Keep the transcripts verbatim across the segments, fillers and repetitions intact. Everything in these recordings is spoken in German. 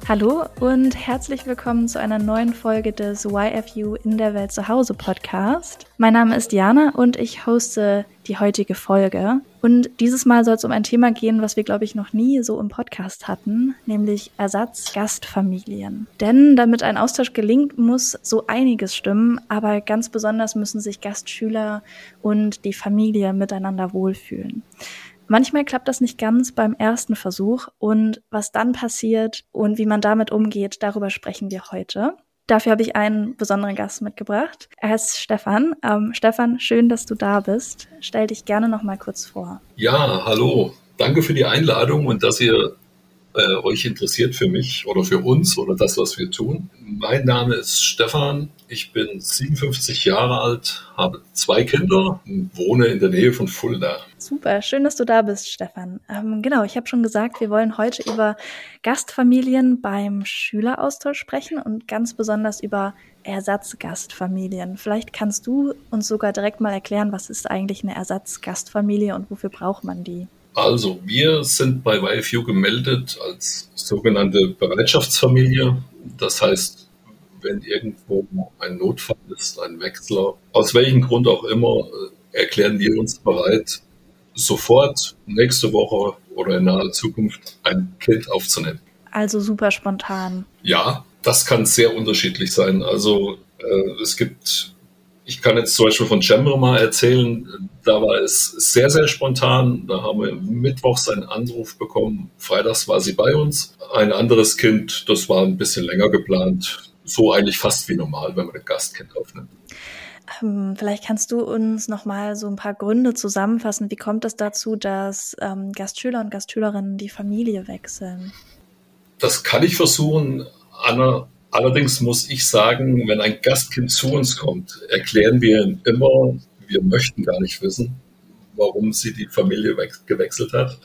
Hallo und herzlich willkommen zu einer neuen Folge des Y F U in der Welt zu Hause Podcast. Mein Name ist Jana und ich hoste die heutige Folge. Und dieses Mal soll es um ein Thema gehen, was wir, glaube ich, noch nie so im Podcast hatten, nämlich Ersatzgastfamilien. Denn damit ein Austausch gelingt, muss so einiges stimmen, aber ganz besonders müssen sich Gastschüler und die Familie miteinander wohlfühlen. Manchmal klappt das nicht ganz beim ersten Versuch und was dann passiert und wie man damit umgeht, darüber sprechen wir heute. Dafür habe ich einen besonderen Gast mitgebracht. Er heißt Stefan. Ähm, Stefan, schön, dass du da bist. Stell dich gerne noch mal kurz vor. Ja, hallo. Danke für die Einladung und dass ihr äh, euch interessiert für mich oder für uns oder das, was wir tun. Mein Name ist Stefan. Ich bin siebenundfünfzig Jahre alt, habe zwei Kinder und wohne in der Nähe von Fulda. Super, schön, dass du da bist, Stefan. Ähm, genau, ich habe schon gesagt, wir wollen heute über Gastfamilien beim Schüleraustausch sprechen und ganz besonders über Ersatzgastfamilien. Vielleicht kannst du uns sogar direkt mal erklären, was ist eigentlich eine Ersatzgastfamilie und wofür braucht man die? Also, wir sind bei Y F U gemeldet als sogenannte Bereitschaftsfamilie. Das heißt, wenn irgendwo ein Notfall ist, ein Wechsler, aus welchem Grund auch immer, erklären wir uns bereit, sofort nächste Woche oder in naher Zukunft ein Kind aufzunehmen. Also super spontan. Ja, das kann sehr unterschiedlich sein. Also äh, es gibt, ich kann jetzt zum Beispiel von Cemre mal erzählen, da war es sehr, sehr spontan. Da haben wir mittwochs einen Anruf bekommen, freitags war sie bei uns. Ein anderes Kind, das war ein bisschen länger geplant. So eigentlich fast wie normal, wenn man ein Gastkind aufnimmt. Ähm, vielleicht kannst du uns noch mal so ein paar Gründe zusammenfassen. Wie kommt es dazu, dass ähm, Gastschüler und Gastschülerinnen die Familie wechseln? Das kann ich versuchen. Anna, allerdings muss ich sagen, wenn ein Gastkind zu uns kommt, erklären wir ihm immer, wir möchten gar nicht wissen, warum sie die Familie gewechselt hat.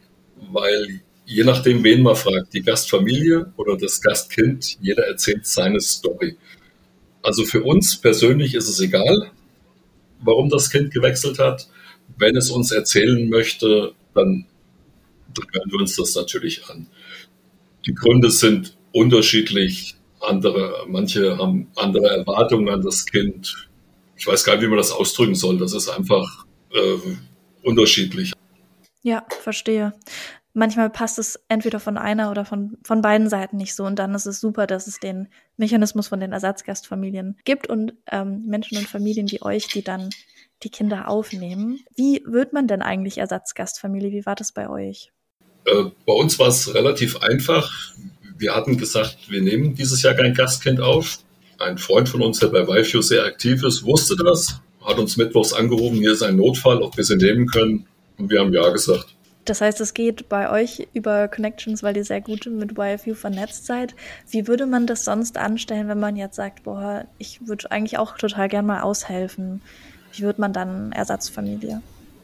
Weil je nachdem, wen man fragt, die Gastfamilie oder das Gastkind, jeder erzählt seine Story. Also für uns persönlich ist es egal, warum das Kind gewechselt hat. Wenn es uns erzählen möchte, dann hören wir uns das natürlich an. Die Gründe sind unterschiedlich. Andere, manche haben andere Erwartungen an das Kind. Ich weiß gar nicht, wie man das ausdrücken soll. Das ist einfach äh, unterschiedlich. Ja, verstehe. Manchmal passt es entweder von einer oder von, von beiden Seiten nicht so. Und dann ist es super, dass es den Mechanismus von den Ersatzgastfamilien gibt und ähm, Menschen und Familien wie euch, die dann die Kinder aufnehmen. Wie wird man denn eigentlich Ersatzgastfamilie? Wie war das bei euch? Äh, bei uns war es relativ einfach. Wir hatten gesagt, wir nehmen dieses Jahr kein Gastkind auf. Ein Freund von uns, der bei Y F U sehr aktiv ist, wusste das, hat uns mittwochs angerufen, hier ist ein Notfall, ob wir sie nehmen können. Und wir haben ja gesagt. Das heißt, es geht bei euch über Connections, weil ihr sehr gut mit Y F U vernetzt seid. Wie würde man das sonst anstellen, wenn man jetzt sagt, boah, ich würde eigentlich auch total gern mal aushelfen? Wie wird man dann Ersatzfamilie?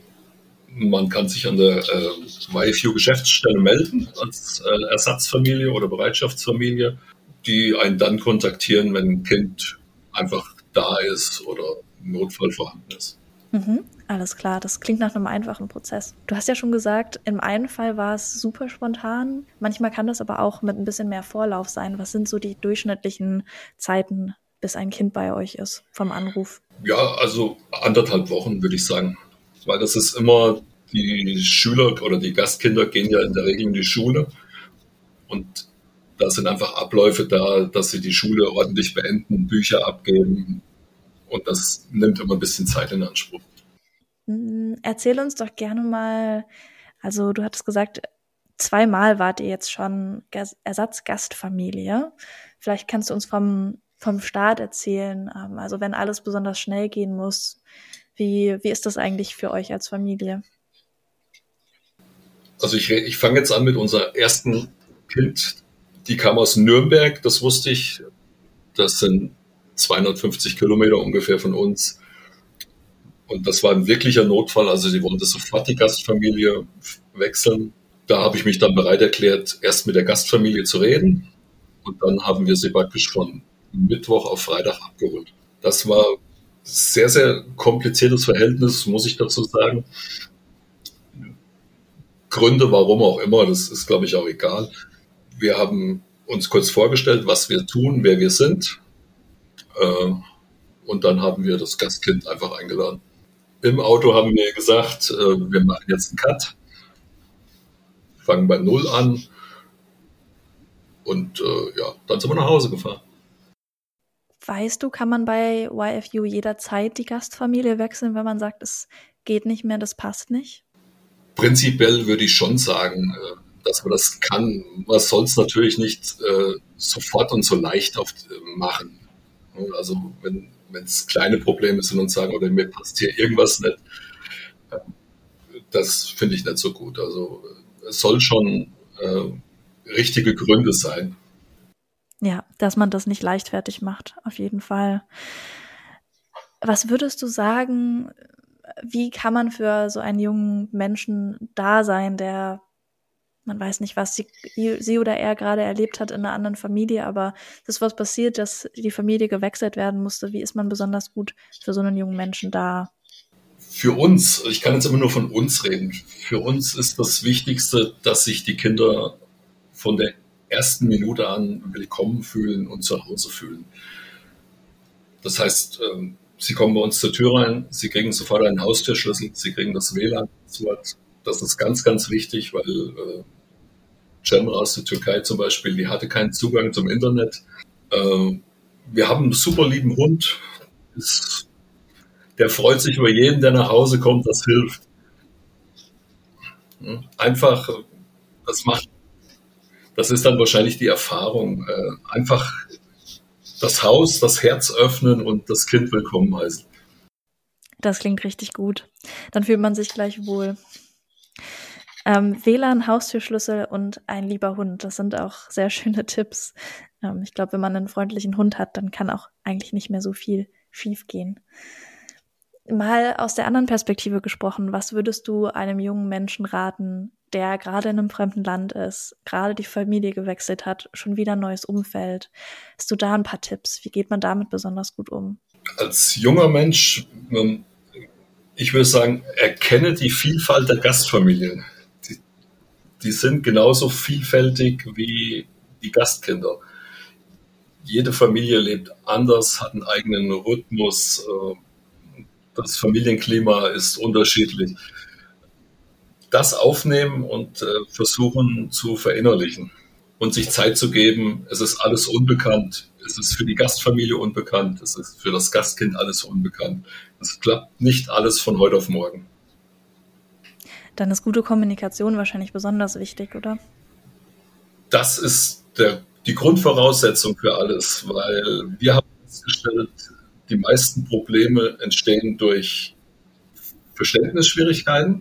Man kann sich an der äh, Y F U-Geschäftsstelle melden als äh, Ersatzfamilie oder Bereitschaftsfamilie, die einen dann kontaktieren, wenn ein Kind einfach da ist oder ein Notfall vorhanden ist. Mhm, alles klar, das klingt nach einem einfachen Prozess. Du hast ja schon gesagt, im einen Fall war es super spontan. Manchmal kann das aber auch mit ein bisschen mehr Vorlauf sein. Was sind so die durchschnittlichen Zeiten, bis ein Kind bei euch ist, vom Anruf? Ja, also anderthalb Wochen, würde ich sagen. Weil das ist immer, die Schüler oder die Gastkinder gehen ja in der Regel in die Schule. Und da sind einfach Abläufe da, dass sie die Schule ordentlich beenden, Bücher abgeben. Und das nimmt immer ein bisschen Zeit in Anspruch. Erzähl uns doch gerne mal, also du hattest gesagt, zweimal wart ihr jetzt schon Ersatzgastfamilie. Vielleicht kannst du uns vom, vom Start erzählen, also wenn alles besonders schnell gehen muss, wie, wie ist das eigentlich für euch als Familie? Also ich, ich fange jetzt an mit unserem ersten Kind. Die kam aus Nürnberg, das wusste ich. Das sind zweihundertfünfzig Kilometer ungefähr von uns. Und das war ein wirklicher Notfall. Also sie wollte sofort die Gastfamilie wechseln. Da habe ich mich dann bereit erklärt, erst mit der Gastfamilie zu reden. Und dann haben wir sie praktisch von Mittwoch auf Freitag abgeholt. Das war ein sehr, sehr kompliziertes Verhältnis, muss ich dazu sagen. Gründe, warum auch immer, das ist, glaube ich, auch egal. Wir haben uns kurz vorgestellt, was wir tun, wer wir sind. Äh, und dann haben wir das Gastkind einfach eingeladen. Im Auto haben wir gesagt, äh, wir machen jetzt einen Cut, fangen bei Null an und äh, ja, dann sind wir nach Hause gefahren. Weißt du, kann man bei Y F U jederzeit die Gastfamilie wechseln, wenn man sagt, es geht nicht mehr, das passt nicht? Prinzipiell würde ich schon sagen, äh, dass man das kann. Man soll es natürlich nicht äh, sofort und so leicht auf, äh, machen. Also wenn es kleine Probleme sind und sagen, oder mir passt hier irgendwas nicht, äh, das finde ich nicht so gut. Also es soll schon äh, richtige Gründe sein. Ja, dass man das nicht leichtfertig macht, auf jeden Fall. Was würdest du sagen, wie kann man für so einen jungen Menschen da sein, der, man weiß nicht, was sie, sie oder er gerade erlebt hat in einer anderen Familie, aber das ist was passiert, dass die Familie gewechselt werden musste. Wie ist man besonders gut für so einen jungen Menschen da? Für uns, ich kann jetzt immer nur von uns reden, für uns ist das Wichtigste, dass sich die Kinder von der ersten Minute an willkommen fühlen und zu Hause fühlen. Das heißt, sie kommen bei uns zur Tür rein, sie kriegen sofort einen Haustürschlüssel, sie kriegen das W L A N-Passwort. Das ist ganz, ganz wichtig, weil äh, Cemre aus der Türkei zum Beispiel, die hatte keinen Zugang zum Internet. Äh, wir haben einen super lieben Hund. Ist, der freut sich über jeden, der nach Hause kommt, das hilft. Einfach, das macht Das ist dann wahrscheinlich die Erfahrung. Äh, einfach das Haus, das Herz öffnen und das Kind willkommen heißen. Das klingt richtig gut. Dann fühlt man sich gleich wohl. Ähm, W L A N, Haustürschlüssel und ein lieber Hund. Das sind auch sehr schöne Tipps. Ähm, ich glaube, wenn man einen freundlichen Hund hat, dann kann auch eigentlich nicht mehr so viel schief gehen. Mal aus der anderen Perspektive gesprochen, was würdest du einem jungen Menschen raten, der gerade in einem fremden Land ist, gerade die Familie gewechselt hat, schon wieder ein neues Umfeld? Hast du da ein paar Tipps? Wie geht man damit besonders gut um? Als junger Mensch, ich würde sagen, erkenne die Vielfalt der Gastfamilien. Die, die sind genauso vielfältig wie die Gastkinder. Jede Familie lebt anders, hat einen eigenen Rhythmus. Das Familienklima ist unterschiedlich. Das aufnehmen und äh, versuchen zu verinnerlichen und sich Zeit zu geben. Es ist alles unbekannt. Es ist für die Gastfamilie unbekannt. Es ist für das Gastkind alles unbekannt. Es klappt nicht alles von heute auf morgen. Dann ist gute Kommunikation wahrscheinlich besonders wichtig, oder? Das ist der, die Grundvoraussetzung für alles, weil wir haben festgestellt, die meisten Probleme entstehen durch Verständnisschwierigkeiten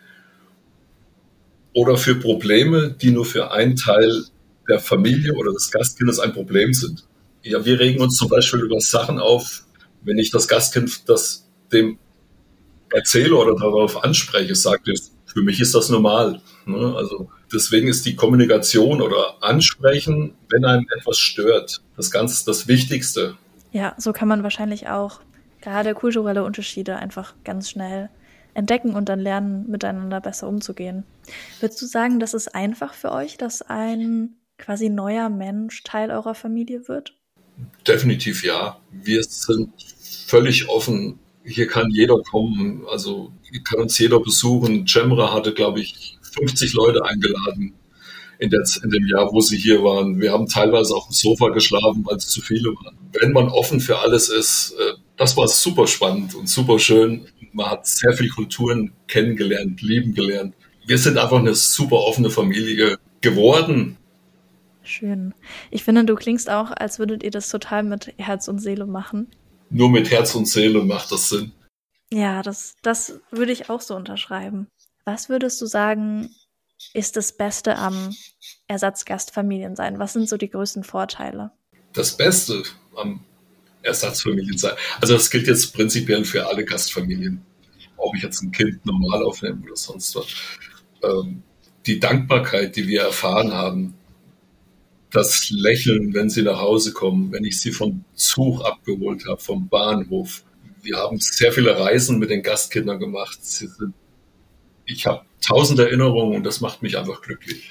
oder für Probleme, die nur für einen Teil der Familie oder des Gastkindes ein Problem sind. Ja, wir regen uns zum Beispiel über Sachen auf, wenn ich das Gastkind das dem erzähle oder darauf anspreche, sagt es, für mich ist das normal. Also deswegen ist die Kommunikation oder Ansprechen, wenn einem etwas stört, das ganz das Wichtigste. Ja, so kann man wahrscheinlich auch gerade kulturelle Unterschiede einfach ganz schnell entdecken und dann lernen, miteinander besser umzugehen. Würdest du sagen, das ist einfach für euch, dass ein quasi neuer Mensch Teil eurer Familie wird? Definitiv ja. Wir sind völlig offen. Hier kann jeder kommen. Also hier kann uns jeder besuchen. Cemre hatte, glaube ich, fünfzig Leute eingeladen in, der, in dem Jahr, wo sie hier waren. Wir haben teilweise auf dem Sofa geschlafen, weil es zu viele waren. Wenn man offen für alles ist, das war super spannend und super schön. Man hat sehr viele Kulturen kennengelernt, lieben gelernt. Wir sind einfach eine super offene Familie geworden. Schön. Ich finde, du klingst auch, als würdet ihr das total mit Herz und Seele machen. Nur mit Herz und Seele macht das Sinn. Ja, das, das würde ich auch so unterschreiben. Was würdest du sagen, ist das Beste am Ersatzgastfamiliensein? Was sind so die größten Vorteile? Das Beste am Ersatzfamiliensein. Also das gilt jetzt prinzipiell für alle Gastfamilien. Ob ich jetzt ein Kind normal aufnehme oder sonst was. Ähm, die Dankbarkeit, die wir erfahren haben, das Lächeln, wenn sie nach Hause kommen, wenn ich sie vom Zug abgeholt habe, vom Bahnhof. Wir haben sehr viele Reisen mit den Gastkindern gemacht. Sie sind, ich habe tausend Erinnerungen und das macht mich einfach glücklich.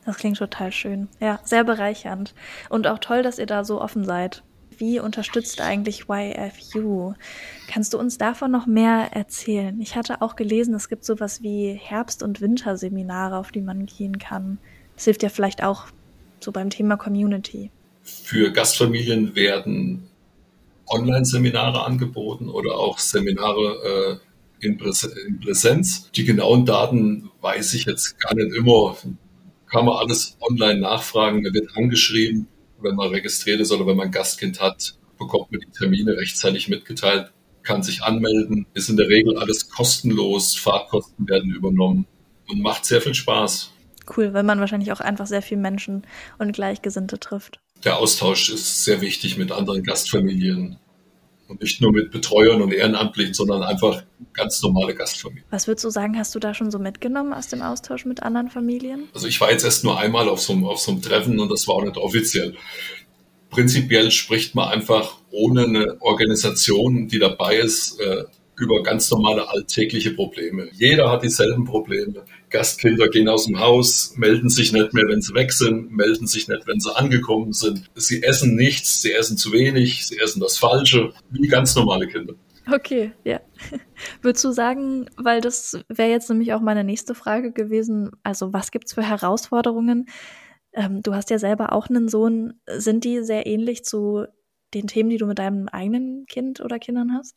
Das klingt total schön. Ja, sehr bereichernd. Und auch toll, dass ihr da so offen seid. Wie unterstützt eigentlich Y F U? Kannst du uns davon noch mehr erzählen? Ich hatte auch gelesen, es gibt sowas wie Herbst- und Winterseminare, auf die man gehen kann. Das hilft ja vielleicht auch so beim Thema Community. Für Gastfamilien werden Online-Seminare angeboten oder auch Seminare äh, in, Präs- in Präsenz. Die genauen Daten weiß ich jetzt gar nicht immer. Kann man alles online nachfragen, da wird angeschrieben, wenn man registriert ist oder wenn man ein Gastkind hat, bekommt man die Termine rechtzeitig mitgeteilt, kann sich anmelden, ist in der Regel alles kostenlos, Fahrtkosten werden übernommen und macht sehr viel Spaß. Cool, weil man wahrscheinlich auch einfach sehr viele Menschen und Gleichgesinnte trifft. Der Austausch ist sehr wichtig mit anderen Gastfamilien. Und nicht nur mit Betreuern und Ehrenamtlichen, sondern einfach ganz normale Gastfamilien. Was würdest du sagen, hast du da schon so mitgenommen aus dem Austausch mit anderen Familien? Also ich war jetzt erst nur einmal auf so, einem, auf so einem Treffen und das war auch nicht offiziell. Prinzipiell spricht man einfach ohne eine Organisation, die dabei ist, äh, über ganz normale alltägliche Probleme. Jeder hat dieselben Probleme. Gastkinder gehen aus dem Haus, melden sich nicht mehr, wenn sie weg sind, melden sich nicht, wenn sie angekommen sind. Sie essen nichts, sie essen zu wenig, sie essen das Falsche, wie ganz normale Kinder. Okay, ja. Würdest du sagen, weil das wäre jetzt nämlich auch meine nächste Frage gewesen, also was gibt's für Herausforderungen? Ähm, du hast ja selber auch einen Sohn. Sind die sehr ähnlich zu den Themen, die du mit deinem eigenen Kind oder Kindern hast?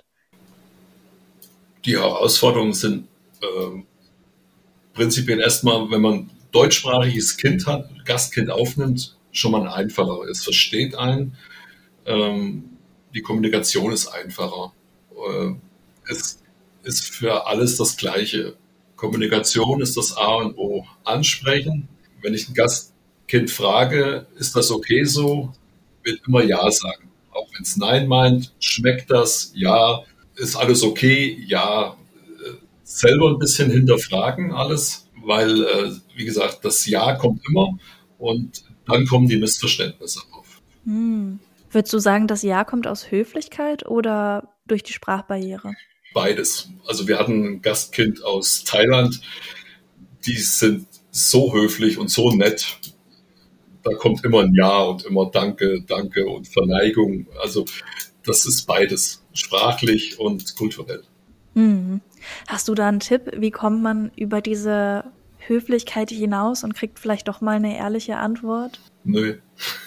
Die Herausforderungen sind äh, prinzipiell erstmal, wenn man deutschsprachiges Kind hat, Gastkind aufnimmt, schon mal einfacher. Es versteht einen, ähm, die Kommunikation ist einfacher. Äh, es ist für alles das Gleiche. Kommunikation ist das A und O. Ansprechen. Wenn ich ein Gastkind frage, ist das okay so, wird immer Ja sagen. Auch wenn es Nein meint, schmeckt das, ja. Ist alles okay? Ja. Selber ein bisschen hinterfragen alles, weil, äh, wie gesagt, das Ja kommt immer und dann kommen die Missverständnisse auf. Hm. Würdest du sagen, das Ja kommt aus Höflichkeit oder durch die Sprachbarriere? Beides. Also wir hatten ein Gastkind aus Thailand, die sind so höflich und so nett. Da kommt immer ein Ja und immer Danke, Danke und Verneigung. Also das ist beides, sprachlich und kulturell. Hm. Hast du da einen Tipp, wie kommt man über diese Höflichkeit hinaus und kriegt vielleicht doch mal eine ehrliche Antwort? Nö,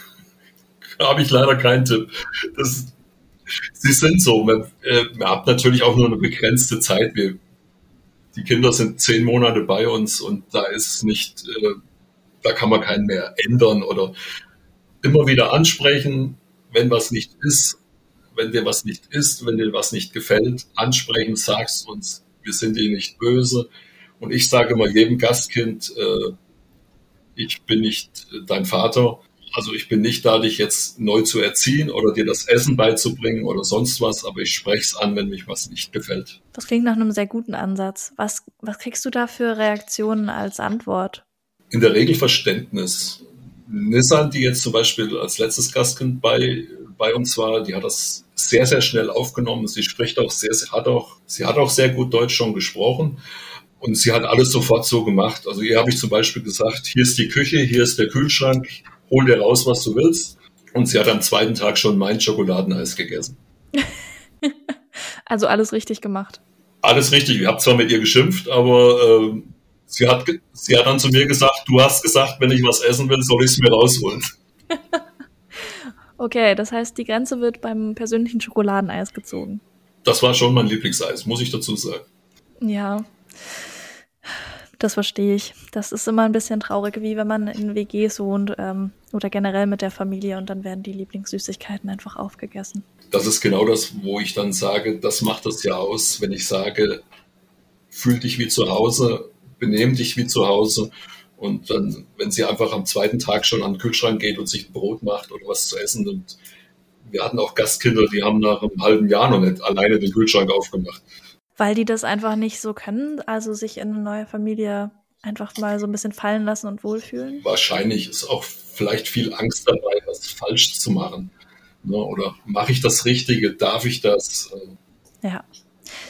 da habe ich leider keinen Tipp. Das, sie sind so. Man, äh, man hat natürlich auch nur eine begrenzte Zeit. Wir, die Kinder sind zehn Monate bei uns und da ist es nicht, äh, da kann man keinen mehr ändern oder immer wieder ansprechen, wenn was nicht ist. Wenn dir was nicht ist, wenn dir was nicht gefällt, ansprechen, sagst uns, wir sind dir nicht böse. Und ich sage immer jedem Gastkind, äh, ich bin nicht dein Vater. Also ich bin nicht da, dich jetzt neu zu erziehen oder dir das Essen beizubringen oder sonst was, aber ich spreche es an, wenn mich was nicht gefällt. Das klingt nach einem sehr guten Ansatz. Was, was kriegst du da für Reaktionen als Antwort? In der Regel Verständnis. Nissan, die jetzt zum Beispiel als letztes Gastkind bei, bei uns war, die hat das sehr, sehr schnell aufgenommen. Sie spricht auch sehr, sie hat auch, sie hat auch sehr gut Deutsch schon gesprochen und sie hat alles sofort so gemacht. Also ihr habe ich zum Beispiel gesagt, hier ist die Küche, hier ist der Kühlschrank, hol dir raus, was du willst. Und sie hat am zweiten Tag schon mein Schokoladeneis gegessen. Also alles richtig gemacht. Alles richtig. Ich habe zwar mit ihr geschimpft, aber äh, sie, hat, sie hat dann zu mir gesagt, du hast gesagt, wenn ich was essen will, soll ich es mir rausholen. Okay, das heißt, die Grenze wird beim persönlichen Schokoladeneis gezogen. Das war schon mein Lieblingseis, muss ich dazu sagen. Ja, das verstehe ich. Das ist immer ein bisschen traurig, wie wenn man in W Gs wohnt ähm, oder generell mit der Familie und dann werden die Lieblingssüßigkeiten einfach aufgegessen. Das ist genau das, wo ich dann sage, das macht das ja aus, wenn ich sage, fühl dich wie zu Hause, benehm dich wie zu Hause. Und dann, wenn sie einfach am zweiten Tag schon an den Kühlschrank geht und sich ein Brot macht oder was zu essen nimmt. Wir hatten auch Gastkinder, die haben nach einem halben Jahr noch nicht alleine den Kühlschrank aufgemacht. Weil die das einfach nicht so können, also sich in eine neue Familie einfach mal so ein bisschen fallen lassen und wohlfühlen? Wahrscheinlich ist auch vielleicht viel Angst dabei, was falsch zu machen. Ne? Oder mache ich das Richtige? Darf ich das? Ja.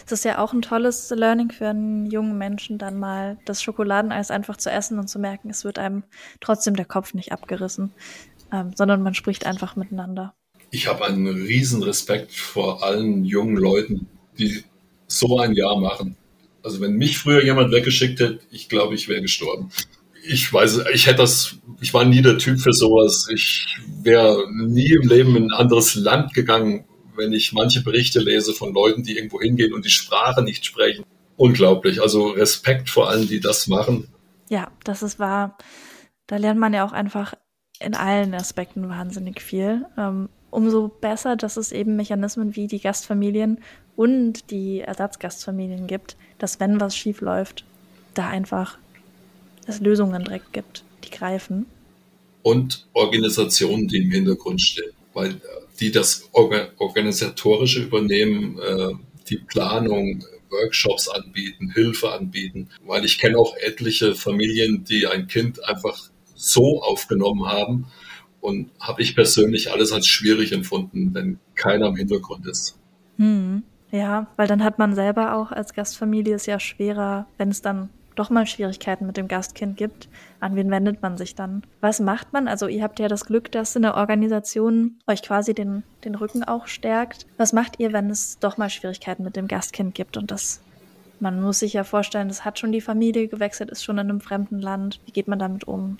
Das ist ja auch ein tolles Learning für einen jungen Menschen, dann mal das Schokoladeneis einfach zu essen und zu merken, es wird einem trotzdem der Kopf nicht abgerissen, ähm, sondern man spricht einfach miteinander. Ich habe einen riesen Respekt vor allen jungen Leuten, die so ein Jahr machen. Also wenn mich früher jemand weggeschickt hätte, ich glaube, ich wäre gestorben. Ich weiß, ich hätte das, ich war nie der Typ für sowas. Ich wäre nie im Leben in ein anderes Land gegangen, wenn ich manche Berichte lese von Leuten, die irgendwo hingehen und die Sprache nicht sprechen. Unglaublich. Also Respekt vor allen, die das machen. Ja, das ist wahr. Da lernt man ja auch einfach in allen Aspekten wahnsinnig viel. Ähm, umso besser, dass es eben Mechanismen wie die Gastfamilien und die Ersatzgastfamilien gibt, dass wenn was schief läuft, da einfach es Lösungen direkt gibt, die greifen. Und Organisationen, die im Hintergrund stehen, weil die das Organisatorische übernehmen, die Planung, Workshops anbieten, Hilfe anbieten, weil ich kenne auch etliche Familien, die ein Kind einfach so aufgenommen haben und habe ich persönlich alles als schwierig empfunden, wenn keiner im Hintergrund ist. Hm. Ja, weil dann hat man selber auch als Gastfamilie es ja schwerer, wenn es dann doch mal Schwierigkeiten mit dem Gastkind gibt. An wen wendet man sich dann? Was macht man? Also ihr habt ja das Glück, dass eine Organisation euch quasi den, den Rücken auch stärkt. Was macht ihr, wenn es doch mal Schwierigkeiten mit dem Gastkind gibt? Und das, man muss sich ja vorstellen, das hat schon die Familie gewechselt, ist schon in einem fremden Land. Wie geht man damit um?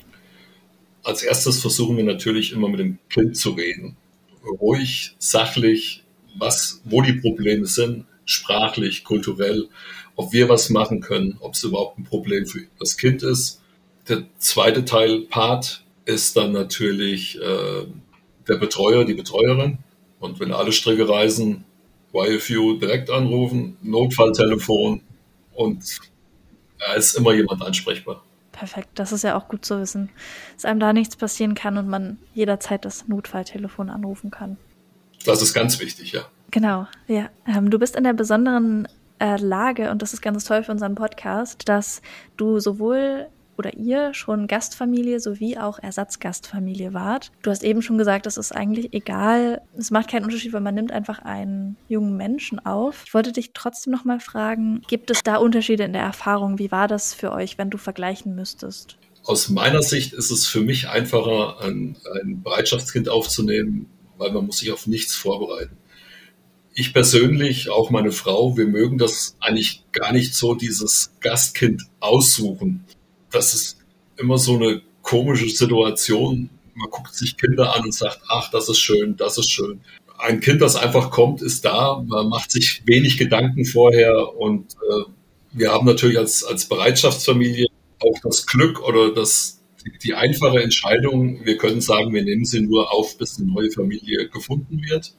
Als erstes versuchen wir natürlich immer mit dem Kind zu reden. Ruhig, sachlich, was, wo die Probleme sind, sprachlich, kulturell, ob wir was machen können, ob es überhaupt ein Problem für das Kind ist. Der zweite Teil, Part, ist dann natürlich äh, der Betreuer, die Betreuerin. Und wenn alle Stricke reißen, Y F U direkt anrufen, Notfalltelefon und da ist immer jemand ansprechbar. Perfekt, das ist ja auch gut zu wissen, dass einem da nichts passieren kann und man jederzeit das Notfalltelefon anrufen kann. Das ist ganz wichtig, ja. Genau, ja. Ähm, du bist in der besonderen äh, Lage, und das ist ganz toll für unseren Podcast, dass du sowohl oder ihr schon Gastfamilie sowie auch Ersatzgastfamilie wart. Du hast eben schon gesagt, es ist eigentlich egal, es macht keinen Unterschied, weil man nimmt einfach einen jungen Menschen auf. Ich wollte dich trotzdem noch mal fragen, gibt es da Unterschiede in der Erfahrung? Wie war das für euch, wenn du vergleichen müsstest? Aus meiner Sicht ist es für mich einfacher, ein, ein Bereitschaftskind aufzunehmen, weil man muss sich auf nichts vorbereiten. Ich persönlich, auch meine Frau, wir mögen das eigentlich gar nicht so, dieses Gastkind aussuchen. Das ist immer so eine komische Situation. Man guckt sich Kinder an und sagt, ach, das ist schön, das ist schön. Ein Kind, das einfach kommt, ist da. Man macht sich wenig Gedanken vorher. Und äh, wir haben natürlich als, als Bereitschaftsfamilie auch das Glück oder das, die, die einfache Entscheidung. Wir können sagen, wir nehmen sie nur auf, bis eine neue Familie gefunden wird.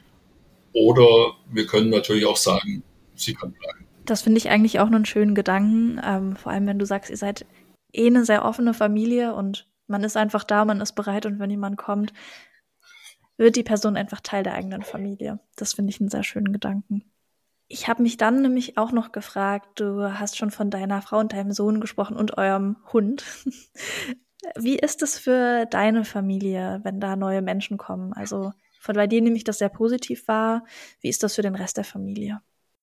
Oder wir können natürlich auch sagen, sie kann bleiben. Das finde ich eigentlich auch einen schönen Gedanken. Ähm, vor allem, wenn du sagst, ihr seid eh eine sehr offene Familie und man ist einfach da, man ist bereit und wenn jemand kommt, wird die Person einfach Teil der eigenen Familie. Das finde ich einen sehr schönen Gedanken. Ich habe mich dann nämlich auch noch gefragt, du hast schon von deiner Frau und deinem Sohn gesprochen und eurem Hund. Wie ist es für deine Familie, wenn da neue Menschen kommen? Also von bei dir nehme ich das sehr positiv wahr. Wie ist das für den Rest der Familie?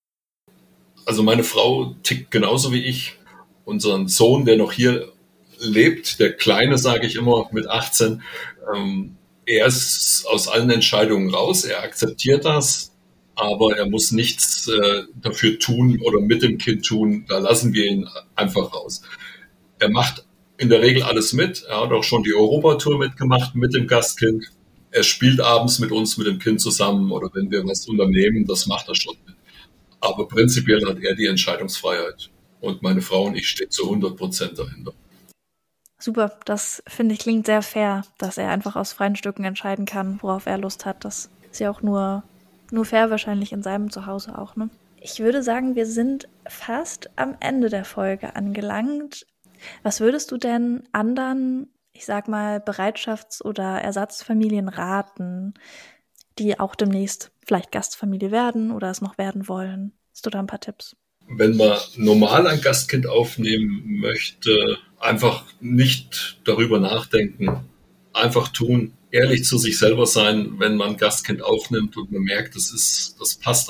Also meine Frau tickt genauso wie ich. Unseren Sohn, der noch hier lebt, der Kleine, sage ich immer, mit achtzehn, ähm, er ist aus allen Entscheidungen raus, er akzeptiert das, aber er muss nichts äh, dafür tun oder mit dem Kind tun, da lassen wir ihn einfach raus. Er macht in der Regel alles mit, er hat auch schon die Europatour mitgemacht mit dem Gastkind, er spielt abends mit uns, mit dem Kind zusammen oder wenn wir was unternehmen, das macht er schon mit. Aber prinzipiell hat er die Entscheidungsfreiheit. Und meine Frau und ich stehen zu hundert Prozent dahinter. Super, das finde ich klingt sehr fair, dass er einfach aus freien Stücken entscheiden kann, worauf er Lust hat. Das ist ja auch nur, nur fair wahrscheinlich in seinem Zuhause auch, ne? Ich würde sagen, wir sind fast am Ende der Folge angelangt. Was würdest du denn anderen, ich sag mal, Bereitschafts- oder Ersatzfamilien raten, die auch demnächst vielleicht Gastfamilie werden oder es noch werden wollen? Hast du da ein paar Tipps? Wenn man normal ein Gastkind aufnehmen möchte, einfach nicht darüber nachdenken, einfach tun, ehrlich zu sich selber sein, wenn man ein Gastkind aufnimmt und man merkt, das ist, das passt einfach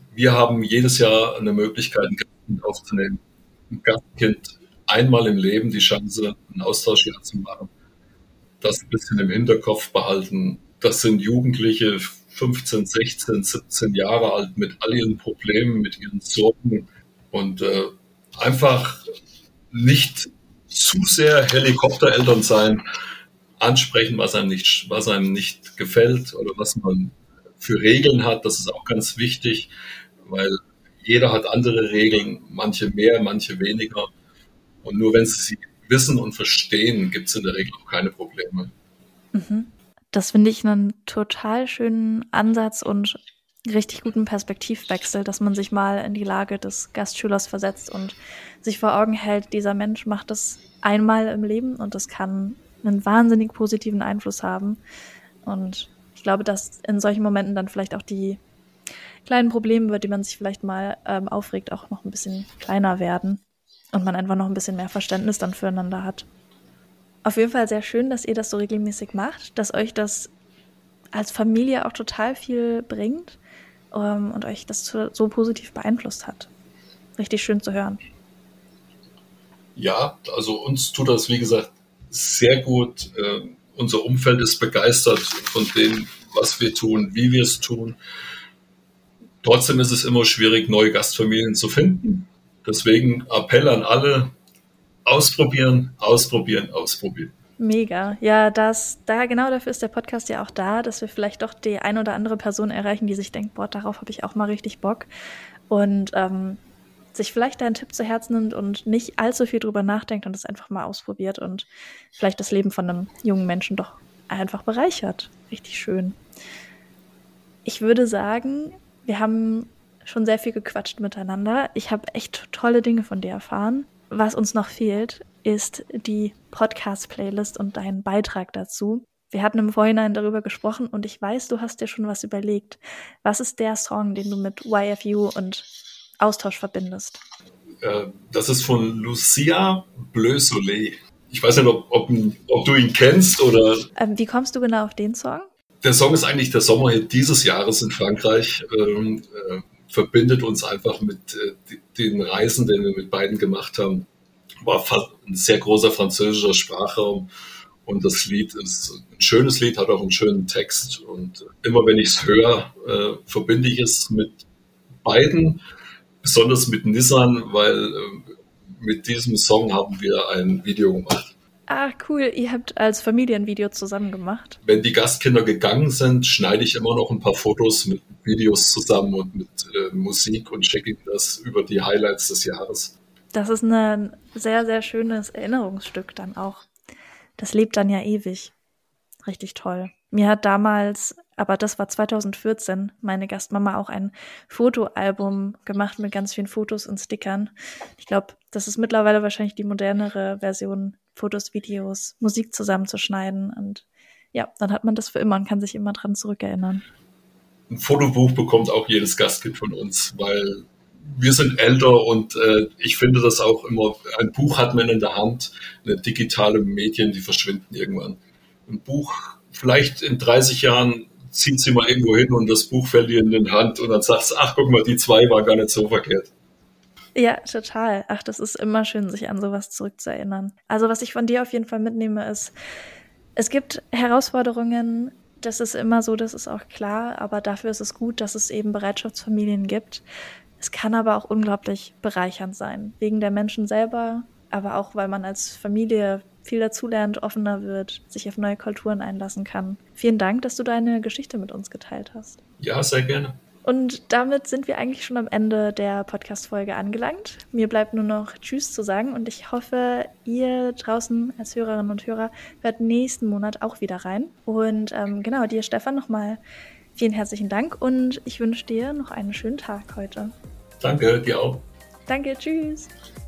Wir haben jedes Jahr eine Möglichkeit, ein Gastkind aufzunehmen. Ein Gastkind einmal im Leben die Chance, ein Austauschjahr zu machen. Das ein bisschen im Hinterkopf behalten. Das sind Jugendliche, fünfzehn, sechzehn, siebzehn Jahre alt, mit all ihren Problemen, mit ihren Sorgen. Und äh, einfach nicht zu sehr Helikoptereltern sein, ansprechen, was einem nicht, was einem nicht gefällt oder was man für Regeln hat. Das ist auch ganz wichtig, weil jeder hat andere Regeln, manche mehr, manche weniger. Und nur wenn sie sie wissen und verstehen, gibt es in der Regel auch keine Probleme. Mhm. Das finde ich einen total schönen Ansatz und richtig guten Perspektivwechsel, dass man sich mal in die Lage des Gastschülers versetzt und sich vor Augen hält, dieser Mensch macht das einmal im Leben und das kann einen wahnsinnig positiven Einfluss haben. Und ich glaube, dass in solchen Momenten dann vielleicht auch die kleinen Probleme, über die man sich vielleicht mal ähm, aufregt, auch noch ein bisschen kleiner werden und man einfach noch ein bisschen mehr Verständnis dann füreinander hat. Auf jeden Fall sehr schön, dass ihr das so regelmäßig macht, dass euch das als Familie auch total viel bringt um, und euch das so positiv beeinflusst hat. Richtig schön zu hören. Ja, also uns tut das, wie gesagt, sehr gut. Äh, unser Umfeld ist begeistert von dem, was wir tun, wie wir es tun. Trotzdem ist es immer schwierig, neue Gastfamilien zu finden. Deswegen Appell an alle, ausprobieren, ausprobieren, ausprobieren. Mega. Ja, das, da genau dafür ist der Podcast ja auch da, dass wir vielleicht doch die ein oder andere Person erreichen, die sich denkt, boah, darauf habe ich auch mal richtig Bock. Und ähm, sich vielleicht einen Tipp zu Herzen nimmt und nicht allzu viel drüber nachdenkt und es einfach mal ausprobiert und vielleicht das Leben von einem jungen Menschen doch einfach bereichert. Richtig schön. Ich würde sagen, wir haben schon sehr viel gequatscht miteinander. Ich habe echt tolle Dinge von dir erfahren. Was uns noch fehlt, ist die Podcast-Playlist und dein Beitrag dazu. Wir hatten im Vorhinein darüber gesprochen und ich weiß, du hast dir schon was überlegt. Was ist der Song, den du mit Y F U und Austausch verbindest? Äh, das ist von Lucia Bleu Soleil. Ich weiß nicht, ob, ob, ob du ihn kennst oder... Ähm, wie kommst du genau auf den Song? Der Song ist eigentlich der Sommerhit dieses Jahres in Frankreich. Ähm, äh, verbindet uns einfach mit äh, den Reisen, die wir mit beiden gemacht haben. War ein sehr großer französischer Sprachraum und das Lied ist ein schönes Lied, hat auch einen schönen Text und immer wenn ich es höre, äh, verbinde ich es mit beiden, besonders mit Nissan, weil äh, mit diesem Song haben wir ein Video gemacht. Ah, cool. Ihr habt als Familienvideo zusammen gemacht. Wenn die Gastkinder gegangen sind, schneide ich immer noch ein paar Fotos mit Videos zusammen und mit äh, Musik und schicke das über die Highlights des Jahres. Das ist ein sehr, sehr schönes Erinnerungsstück dann auch. Das lebt dann ja ewig. Richtig toll. Mir hat damals, aber das war zweitausendvierzehn, meine Gastmama auch ein Fotoalbum gemacht mit ganz vielen Fotos und Stickern. Ich glaube, das ist mittlerweile wahrscheinlich die modernere Version, Fotos, Videos, Musik zusammenzuschneiden. Und ja, dann hat man das für immer und kann sich immer dran zurückerinnern. Ein Fotobuch bekommt auch jedes Gastkind von uns, weil wir sind älter und äh, ich finde das auch immer, ein Buch hat man in der Hand, eine digitale Medien, die verschwinden irgendwann. Ein Buch, vielleicht in dreißig Jahren zieht sie mal irgendwo hin und das Buch fällt dir in die Hand und dann sagst du, ach guck mal, die zwei war gar nicht so verkehrt. Ja, total. Ach, das ist immer schön, sich an sowas zurückzuerinnern. Also was ich von dir auf jeden Fall mitnehme, ist, es gibt Herausforderungen, das ist immer so, das ist auch klar, aber dafür ist es gut, dass es eben Bereitschaftsfamilien gibt. Es kann aber auch unglaublich bereichernd sein, wegen der Menschen selber, aber auch, weil man als Familie viel dazulernt, offener wird, sich auf neue Kulturen einlassen kann. Vielen Dank, dass du deine Geschichte mit uns geteilt hast. Ja, sehr gerne. Und damit sind wir eigentlich schon am Ende der Podcast-Folge angelangt. Mir bleibt nur noch Tschüss zu sagen und ich hoffe, ihr draußen als Hörerinnen und Hörer hört nächsten Monat auch wieder rein. Und ähm, genau, dir Stefan nochmal vielen herzlichen Dank und ich wünsche dir noch einen schönen Tag heute. Danke, dir auch. Danke, tschüss.